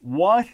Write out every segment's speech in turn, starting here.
What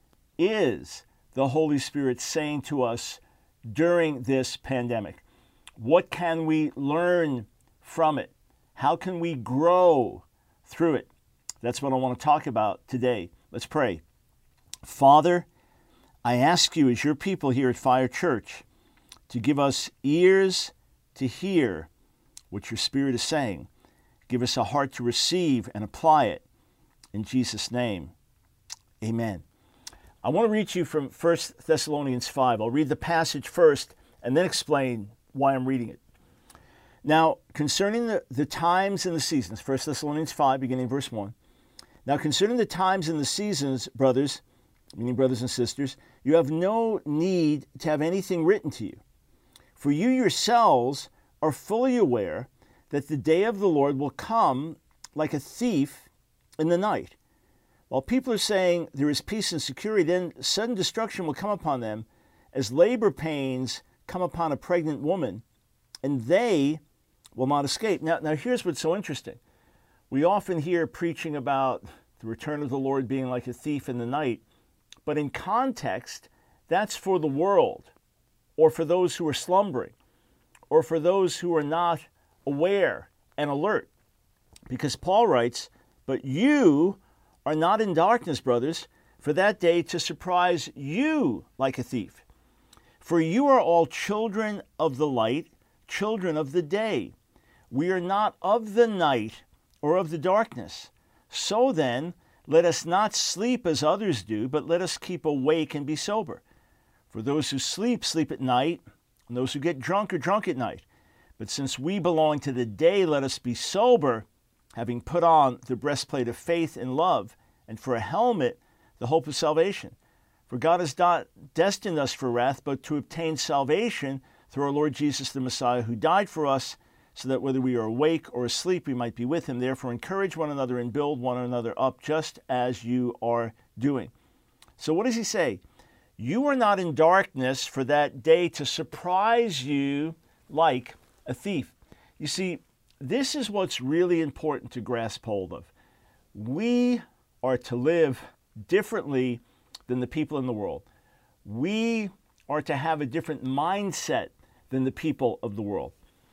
is the Holy Spirit saying to us during this pandemic? What can we learn from it? How can we grow through it? That's what I want to talk about today. Let's pray. Father, I ask you as your people here at Fire Church to give us ears to hear what your Spirit is saying. Give us a heart to receive and apply it. In Jesus' name, amen. I want to read to you from 1 Thessalonians 5. I'll read the passage first and then explain why I'm reading it. Now, concerning the times and the seasons, 1 Thessalonians 5, beginning verse 1. Now, concerning the times and the seasons, brothers, meaning brothers and sisters, you have no need to have anything written to you. For you yourselves are fully aware that the day of the Lord will come like a thief in the night. While people are saying there is peace and security, then sudden destruction will come upon them as labor pains come upon a pregnant woman, and they will not escape. Now here's what's so interesting. We often hear preaching about the return of the Lord being like a thief in the night, but in context, that's for the world, or for those who are slumbering, or for those who are not aware and alert. Because Paul writes, but you are not in darkness, brothers, for that day to surprise you like a thief. For you are all children of the light, children of the day. We are not of the night or of the darkness. So then, let us not sleep as others do, but let us keep awake and be sober. For those who sleep, sleep at night, and those who get drunk are drunk at night. But since we belong to the day, let us be sober, having put on the breastplate of faith and love, and for a helmet, the hope of salvation. For God has not destined us for wrath, but to obtain salvation through our Lord Jesus the Messiah, who died for us, so that whether we are awake or asleep, we might be with him. Therefore, encourage one another and build one another up, just as you are doing. So what does he say? You are not in darkness for that day to surprise you like a thief. You see, this is what's really important to grasp hold of. We are to live differently than the people in the world. We are to have a different mindset than the people of the world.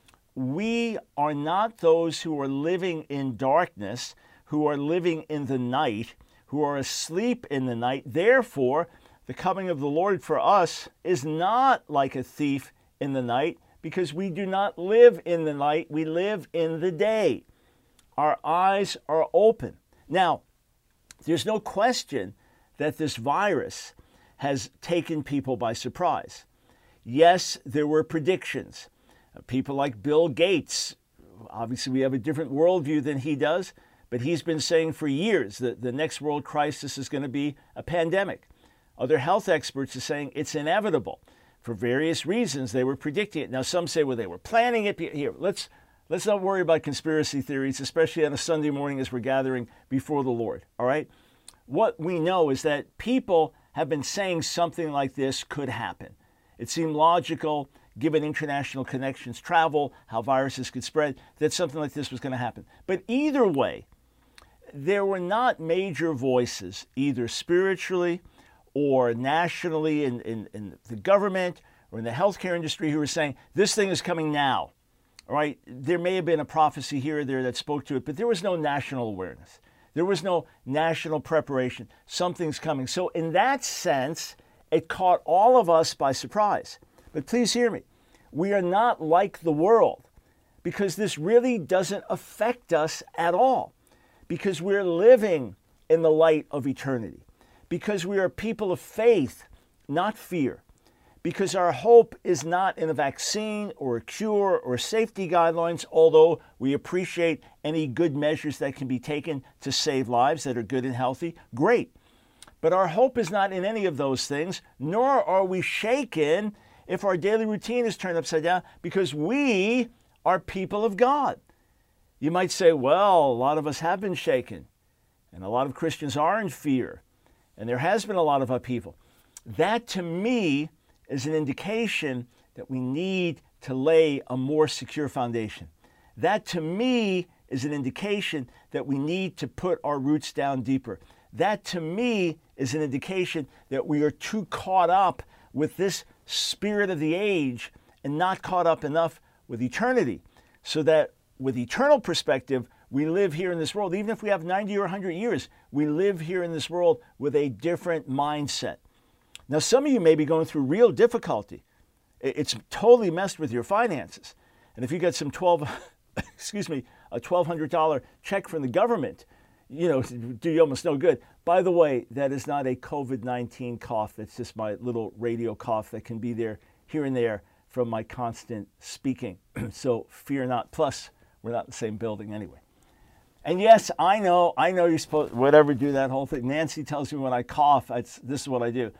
We are not those who are living in darkness, who are living in the night, who are asleep in the night. Therefore, the coming of the Lord for us is not like a thief in the night, because we do not live in the night, we live in the day. Our eyes are open. Now, there's no question that this virus has taken people by surprise. Yes, there were predictions. People like Bill Gates, obviously we have a different worldview than he does, but he's been saying for years that the next world crisis is going to be a pandemic. Other health experts are saying it's inevitable. For various reasons, they were predicting it. Now, some say, well, they were planning it. Here, let's not worry about conspiracy theories, especially on a Sunday morning as we're gathering before the Lord, all right? What we know is that people have been saying something like this could happen. It seemed logical, given international connections, travel, how viruses could spread, that something like this was going to happen. But either way, there were not major voices, either spiritually or nationally in the government or in the healthcare industry, who were saying, this thing is coming now, all right? There may have been a prophecy here or there that spoke to it, but there was no national awareness. There was no national preparation. Something's coming. So in that sense, it caught all of us by surprise. But please hear me. We are not like the world, because this really doesn't affect us at all, because we're living in the light of eternity, because we are people of faith, not fear, because our hope is not in a vaccine or a cure or safety guidelines, although we appreciate any good measures that can be taken to save lives that are good and healthy. Great. But our hope is not in any of those things, nor are we shaken if our daily routine is turned upside down, because we are people of God. You might say, well, a lot of us have been shaken, and a lot of Christians are in fear, and there has been a lot of upheaval. That, to me, is an indication that we need to lay a more secure foundation. That, to me, is an indication that we need to put our roots down deeper. that to me is an indication that we are too caught up with this spirit of the age and not caught up enough with eternity. So that with eternal perspective, we live here in this world. Even if we have 90 or 100 years, we live here in this world with a different mindset. Now, some of you may be going through real difficulty. It's totally messed with your finances. And if you get some a $1,200 check from the government, do you almost no good. By the way, that is not a COVID-19 cough. It's just my little radio cough that can be there here and there from my constant speaking. So fear not. Plus, we're not in the same building anyway. And yes, I know you're supposed to, do that whole thing. Nancy tells me when I cough, this is what I do.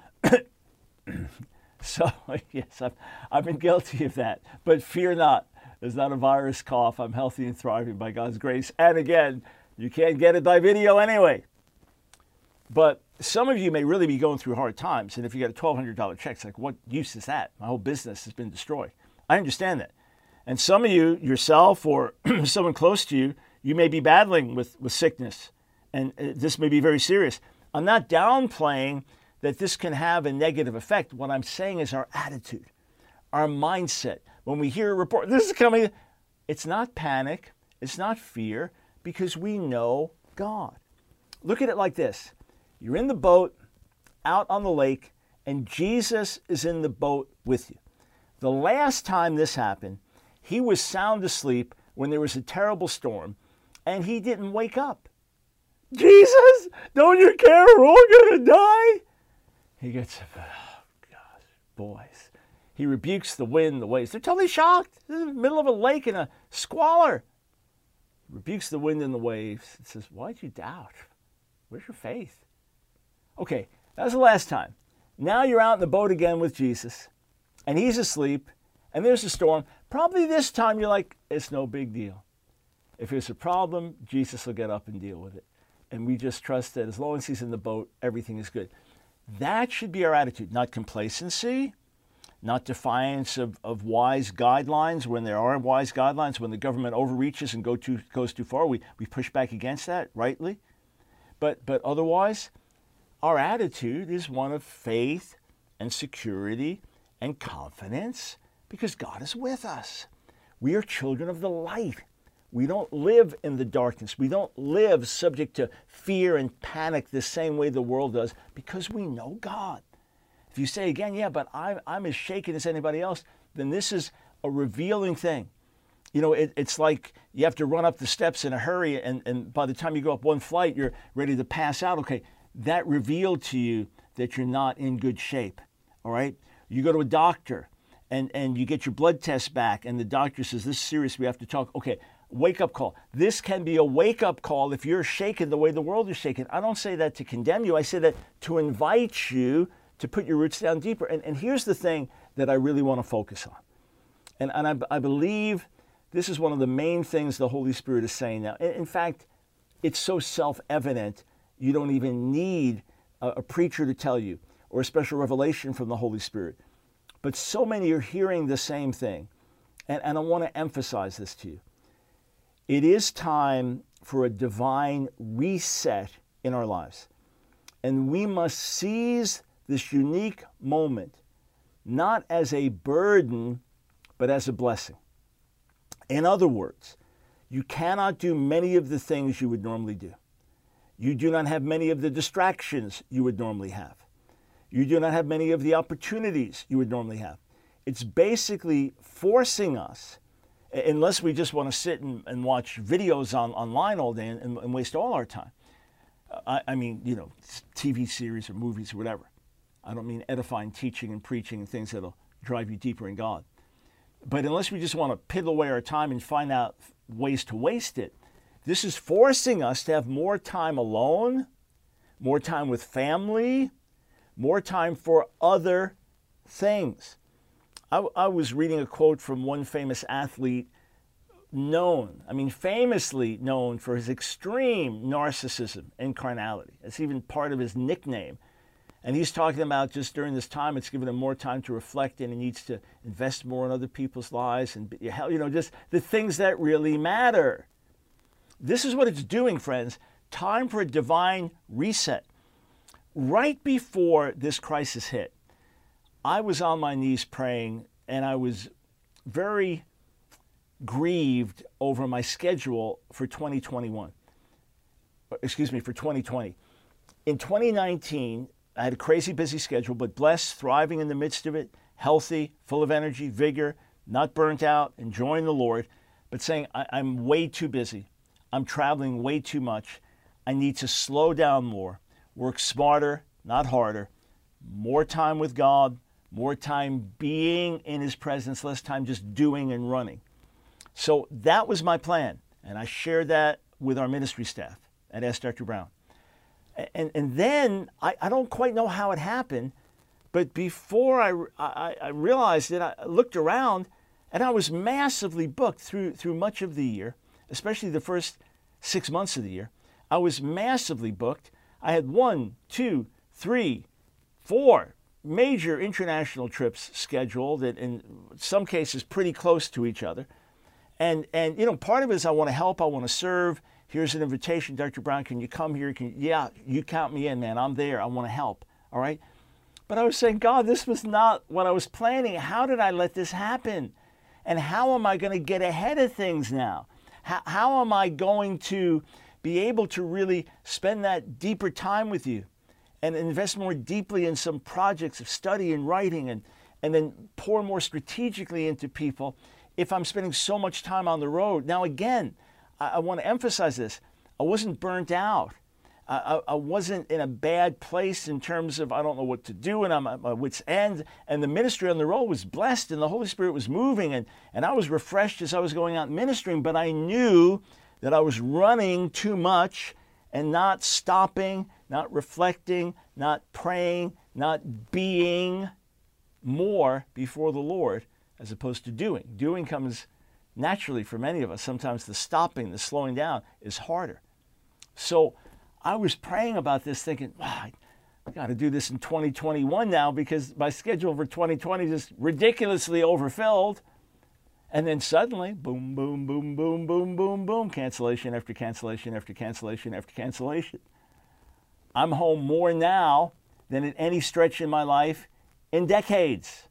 So, yes, I've been guilty of that. But fear not. It's not a virus cough. I'm healthy and thriving by God's grace. And again, you can't get it by video anyway. But some of you may really be going through hard times. And if you get a $1,200 check, it's like, what use is that? My whole business has been destroyed. I understand that. And some of you, yourself or someone close to you, you may be battling with sickness. And this may be very serious. I'm not downplaying that this can have a negative effect. What I'm saying is our attitude, our mindset. When we hear a report, this is coming, it's not panic, it's not fear, because we know God. Look at it like this. You're in the boat, out on the lake, and Jesus is in the boat with you. The last time this happened, he was sound asleep when there was a terrible storm, and he didn't wake up. Jesus, don't you care? We're all going to die. He gets, oh gosh, boys. He rebukes the wind, the waves. They're totally shocked. They're in the middle of a lake in a squalor. He rebukes the wind and the waves and says, why'd you doubt? Where's your faith? Okay, that was the last time. Now you're out in the boat again with Jesus, and he's asleep, and there's a storm. Probably this time you're like, it's no big deal. If there's a problem, Jesus will get up and deal with it. And we just trust that as long as he's in the boat, everything is good. That should be our attitude, not complacency, not defiance of wise guidelines when there are wise guidelines. When the government overreaches and goes too far, we push back against that rightly. But otherwise, our attitude is one of faith and security and confidence because God is with us. We are children of the light. We don't live in the darkness. We don't live subject to fear and panic the same way the world does because we know God. If you say again, yeah, but I'm as shaken as anybody else, then this is a revealing thing. It's like you have to run up the steps in a hurry, and by the time you go up one flight, you're ready to pass out. Okay, that revealed to you that you're not in good shape, all right? You go to a doctor, and you get your blood test back, and the doctor says, this is serious, we have to talk. Okay, wake-up call. This can be a wake-up call if you're shaken the way the world is shaken. I don't say that to condemn you. I say that to invite you to put your roots down deeper. And here's the thing that I really want to focus on. And I believe this is one of the main things the Holy Spirit is saying now. In fact, it's so self-evident, you don't even need a preacher to tell you or a special revelation from the Holy Spirit. But so many are hearing the same thing. And I want to emphasize this to you. It is time for a divine reset in our lives. And we must seize this unique moment, not as a burden, but as a blessing. In other words, you cannot do many of the things you would normally do. You do not have many of the distractions you would normally have. You do not have many of the opportunities you would normally have. It's basically forcing us, unless we just want to sit and watch videos online all day and waste all our time. I mean, TV series or movies or whatever. I don't mean edifying teaching and preaching and things that'll drive you deeper in God. But unless we just want to piddle away our time and find out ways to waste it, this is forcing us to have more time alone, more time with family, more time for other things. I was reading a quote from one famous athlete famously known for his extreme narcissism and carnality. It's even part of his nickname. And he's talking about just during this time, it's given him more time to reflect and he needs to invest more in other people's lives and, just the things that really matter. This is what it's doing, friends. time for a divine reset. Right before this crisis hit, I was on my knees praying, and I was very grieved over my schedule for 2021. Excuse me, for 2020. In 2019, I had a crazy busy schedule, but blessed, thriving in the midst of it, healthy, full of energy, vigor, not burnt out, enjoying the Lord, but saying, I'm way too busy. I'm traveling way too much. I need to slow down more, work smarter, not harder, more time with God, more time being in His presence, less time just doing and running. So that was my plan, and I shared that with our ministry staff at Ask Dr. Brown. And then, I don't quite know how it happened, but before I realized it, I looked around, and I was massively booked through much of the year, especially the first 6 months of the year. I was massively booked. I had 1, 2, 3, 4 major international trips scheduled, and in some cases pretty close to each other. And you know, part of it is I want to help, I want to serve. Here's an invitation, Dr. Brown, can you come here? Yeah, you count me in, man. I'm there. I want to help. All right? But I was saying, God, this was not what I was planning. How did I let this happen? And how am I going to get ahead of things now? How am I going to be able to really spend that deeper time with you and invest more deeply in some projects of study and writing and then pour more strategically into people if I'm spending so much time on the road? Now, again, I want to emphasize this. I wasn't burnt out. I wasn't in a bad place in terms of I don't know what to do, and I'm at my wit's end. And the ministry on the road was blessed, and the Holy Spirit was moving, and I was refreshed as I was going out ministering. But I knew that I was running too much and not stopping, not reflecting, not praying, not being more before the Lord as opposed to doing. Doing comes naturally for many of us. Sometimes the stopping, the slowing down is harder. So I was praying about this thinking, wow, I got to do this in 2021 now because my schedule for 2020 is just ridiculously overfilled. And then suddenly, boom, boom, boom, boom, boom, boom, boom, cancellation after cancellation after cancellation after cancellation. I'm home more now than at any stretch in my life in decades.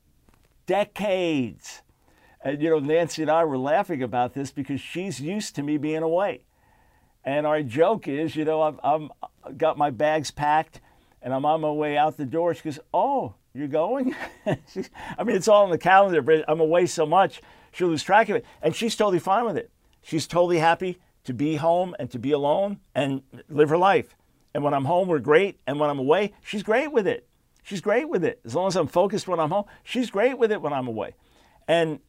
Decades. And, you know, Nancy and I were laughing about this because she's used to me being away. And our joke is, you know, I'm got my bags packed and I'm on my way out the door. She goes, oh, you're going? I mean, it's all on the calendar, but I'm away so much, she'll lose track of it. And she's totally fine with it. She's totally happy to be home and to be alone and live her life. And when I'm home, we're great. And when I'm away, she's great with it. She's great with it. As long as I'm focused when I'm home, she's great with it when I'm away. And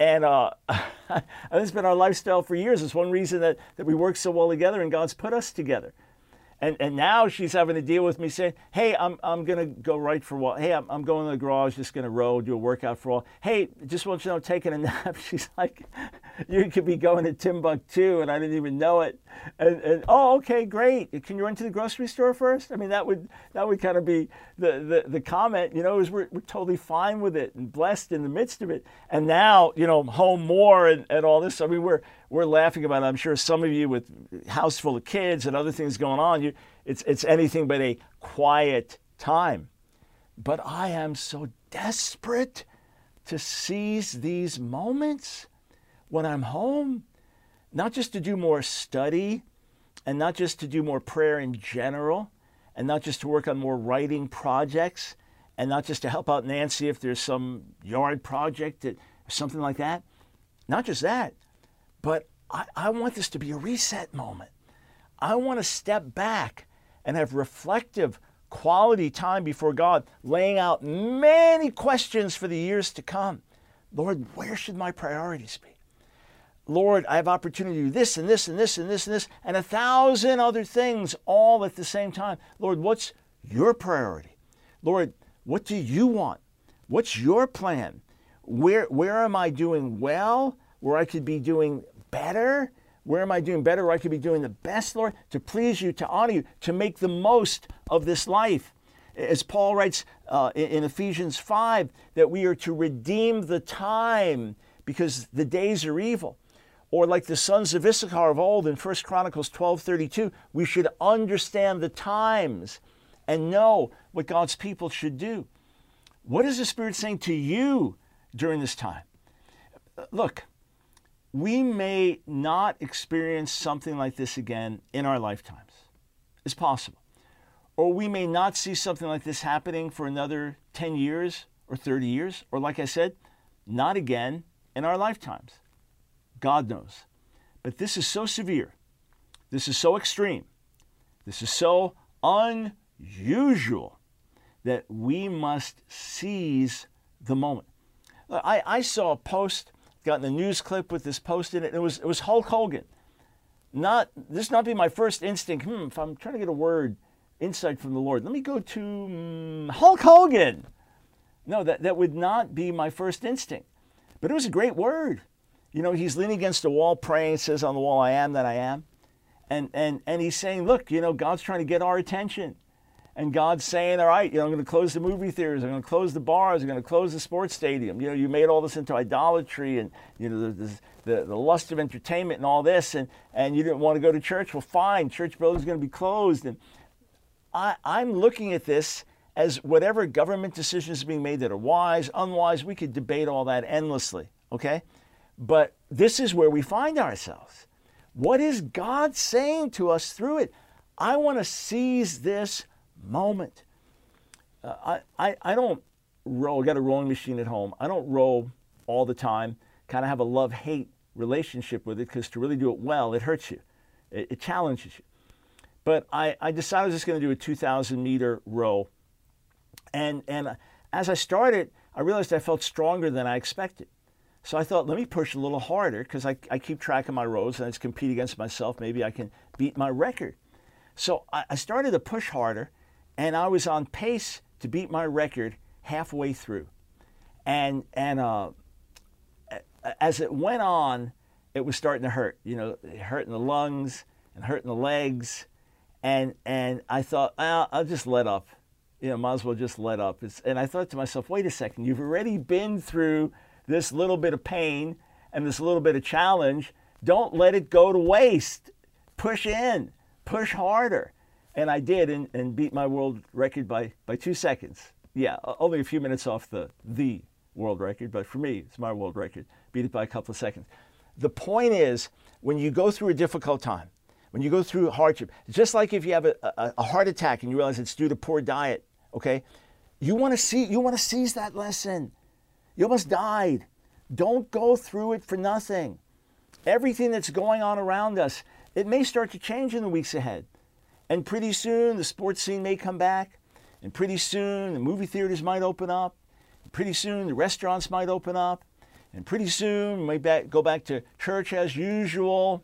it's been our lifestyle for years. It's one reason that we work so well together and God's put us together. And now she's having to deal with me saying, hey, I'm going to go right for a while. Hey, I'm going to the garage, just going to row, do a workout for a while. Hey, just want you to know, taking a nap. She's like, you could be going to Timbuktu and I didn't even know it. And oh, okay, great. Can you run to the grocery store first? I mean, that would kind of be the comment, you know, is we're totally fine with it and blessed in the midst of it. And now, you know, home more and all this. I mean, we're laughing about it. I'm sure some of you with house full of kids and other things going on, it's anything but a quiet time. But I am so desperate to seize these moments when I'm home, not just to do more study and not just to do more prayer in general and not just to work on more writing projects and not just to help out Nancy if there's some yard project or something like that. Not just that, but I want this to be a reset moment. I want to step back and have reflective, quality time before God, laying out many questions for the years to come. Lord, where should my priorities be? Lord, I have opportunity to do this and this and this and this and this and 1,000 other things all at the same time. Lord, what's your priority? Lord, what do you want? What's your plan? Where am I doing well? Where I could be doing better? Where am I doing better? Where I could be doing the best, Lord, to please you, to honor you, to make the most of this life. As Paul writes in Ephesians 5, that we are to redeem the time because the days are evil. Or like the sons of Issachar of old in 1 Chronicles 12:32, we should understand the times and know what God's people should do. What is the Spirit saying to you during this time? Look, we may not experience something like this again in our lifetimes. It's possible. Or we may not see something like this happening for another 10 years or 30 years. Or like I said, not again in our lifetimes. God knows. But this is so severe. This is so extreme. This is so unusual that we must seize the moment. I saw a post, got in the news clip with this post in it. It was Hulk Hogan. This not be my first instinct. If I'm trying to get a word, insight from the Lord, let me go to Hulk Hogan. No, that would not be my first instinct. But it was a great word. You know, he's leaning against the wall praying. It says on the wall, I am that I am. And he's saying, look, you know, God's trying to get our attention. And God's saying, all right, you know, I'm going to close the movie theaters. I'm going to close the bars. I'm going to close the sports stadium. You know, you made all this into idolatry and, you know, the lust of entertainment and all this. And you didn't want to go to church. Well, fine. Church buildings are going to be closed. And I'm looking at this as whatever government decisions are being made that are wise, unwise. We could debate all that endlessly, okay? But this is where we find ourselves. What is God saying to us through it? I want to seize this moment. I don't row. I got a rowing machine at home. I don't row all the time. Kind of have a love-hate relationship with it because to really do it well, it hurts you. It challenges you. But I decided I was just going to do a 2,000-meter row. And as I started, I realized I felt stronger than I expected. So I thought, let me push a little harder because I keep track of my rows and I just compete against myself. Maybe I can beat my record. So I started to push harder, and I was on pace to beat my record halfway through. And as it went on, it was starting to hurt. You know, it hurt in the lungs and hurt in the legs. And I thought, well, I'll just let up. You know, might as well just let up. And I thought to myself, wait a second, you've already been through this little bit of pain and this little bit of challenge. Don't let it go to waste. Push in, push harder. And I did and beat my world record by 2 seconds. Yeah, only a few minutes off the world record, but for me, it's my world record. Beat it by a couple of seconds. The point is, when you go through a difficult time, when you go through hardship, just like if you have a heart attack and you realize it's due to poor diet, okay? You want to seize that lesson. You almost died. Don't go through it for nothing. Everything that's going on around us, it may start to change in the weeks ahead. And pretty soon the sports scene may come back. And pretty soon the movie theaters might open up. And pretty soon the restaurants might open up. And pretty soon we may go back to church as usual.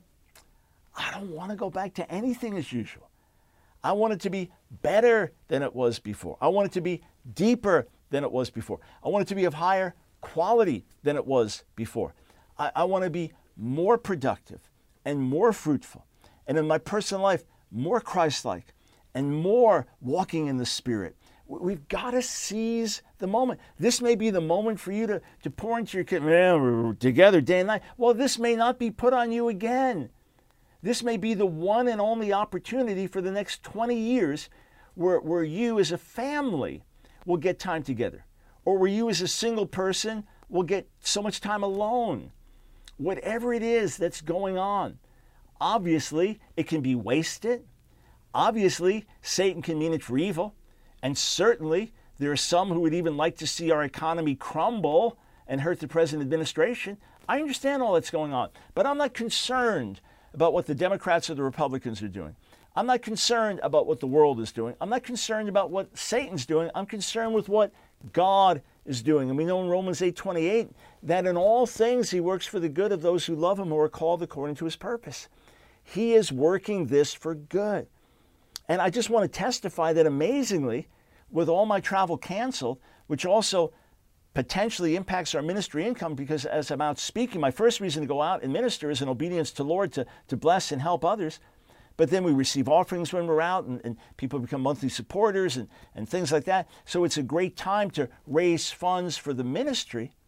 I don't want to go back to anything as usual. I want it to be better than it was before. I want it to be deeper than it was before. I want it to be of higher quality than it was before. I want to be more productive and more fruitful. And in my personal life, more Christ-like and more walking in the Spirit. We've got to seize the moment. This may be the moment for you to pour into your kid. Man, we're together day and night. Well, this may not be put on you again. This may be the one and only opportunity for the next 20 years where you as a family will get time together, or where you as a single person will get so much time alone. Whatever it is that's going on, obviously it can be wasted. Obviously, Satan can mean it for evil. And certainly, there are some who would even like to see our economy crumble and hurt the present administration. I understand all that's going on, but I'm not concerned about what the Democrats or the Republicans are doing. I'm not concerned about what the world is doing. I'm not concerned about what Satan's doing. I'm concerned with what God is doing. And we know in Romans 8:28 that in all things he works for the good of those who love him, who are called according to his purpose. He is working this for good. And I just want to testify that amazingly, with all my travel canceled, which also potentially impacts our ministry income, because as I'm out speaking, my first reason to go out and minister is in obedience to Lord to bless and help others. But then we receive offerings when we're out, and people become monthly supporters and things like that. So it's a great time to raise funds for the ministry.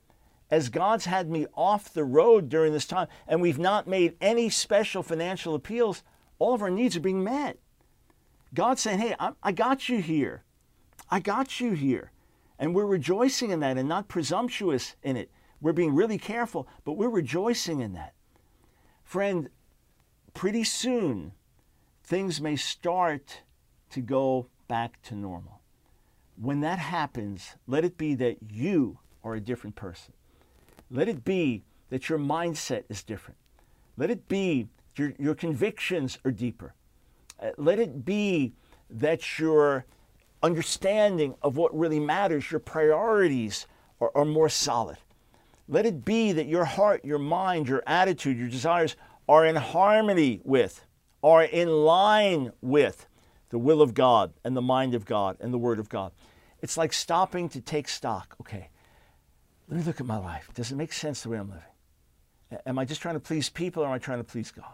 as God's had me off the road during this time, and we've not made any special financial appeals, all of our needs are being met. God's saying, hey, I got you here. I got you here. And we're rejoicing in that and not presumptuous in it. We're being really careful, but we're rejoicing in that. Friend, pretty soon, things may start to go back to normal. When that happens, let it be that you are a different person. Let it be that your mindset is different. Let it be your convictions are deeper. Let it be that your understanding of what really matters, your priorities are more solid. Let it be that your heart, your mind, your attitude, your desires are in harmony with, are in line with the will of God and the mind of God and the Word of God. It's like stopping to take stock. Okay, let me look at my life. Does it make sense the way I'm living? Am I just trying to please people or am I trying to please God?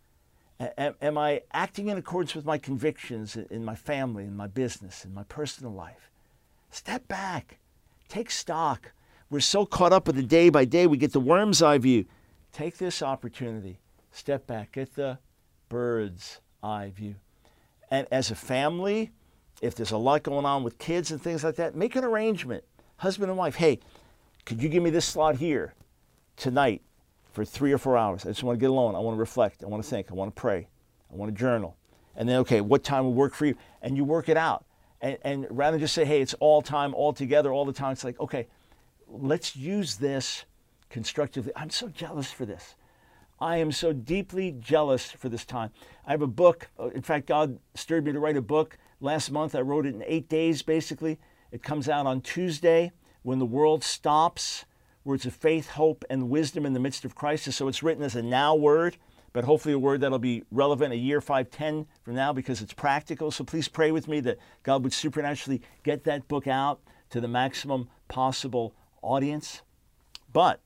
Am I acting in accordance with my convictions in my family, in my business, in my personal life? Step back. Take stock. We're so caught up with the day by day, we get the worm's eye view. Take this opportunity. Step back. Get the bird's eye view. And as a family, if there's a lot going on with kids and things like that, make an arrangement. Husband and wife, hey, could you give me this slot here tonight for 3 or 4 hours? I just want to get alone. I want to reflect. I want to think. I want to pray. I want to journal. And then, okay, what time will work for you? And you work it out. And rather than just say, hey, it's all time, all together, all the time, it's like, okay, let's use this constructively. I'm so jealous for this. I am so deeply jealous for this time. I have a book. In fact, God stirred me to write a book. Last month, I wrote it in 8 days, basically. It comes out on Tuesday when the world stops. Words of faith, hope, and wisdom in the midst of crisis. So it's written as a now word, but hopefully a word that'll be relevant a year, 5, 10 from now because it's practical. So please pray with me that God would supernaturally get that book out to the maximum possible audience. But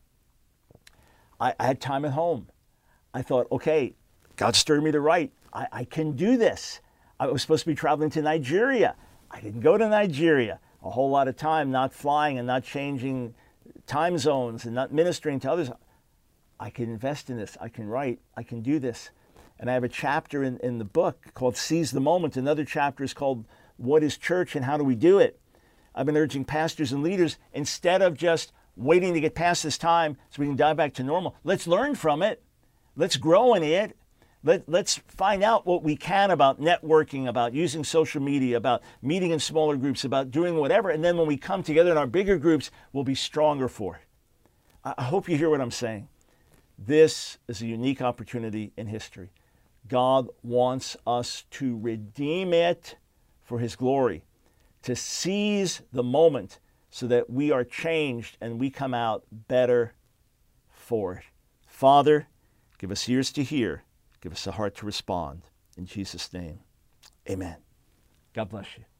I had time at home. I thought, okay, God stirred me to write. I can do this. I was supposed to be traveling to Nigeria. I didn't go to Nigeria. A whole lot of time not flying and not changing time zones and not ministering to others. I can invest in this. I can write. I can do this. And I have a chapter in the book called Seize the Moment. Another chapter is called What is Church and How Do We Do It? I've been urging pastors and leaders, instead of just waiting to get past this time so we can dive back to normal, let's learn from it. Let's grow in it. Let's find out what we can about networking, about using social media, about meeting in smaller groups, about doing whatever. And then when we come together in our bigger groups, we'll be stronger for it. I hope you hear what I'm saying. This is a unique opportunity in history. God wants us to redeem it for His glory, to seize the moment so that we are changed and we come out better for it. Father, give us ears to hear. Give us a heart to respond. In Jesus' name, amen. God bless you.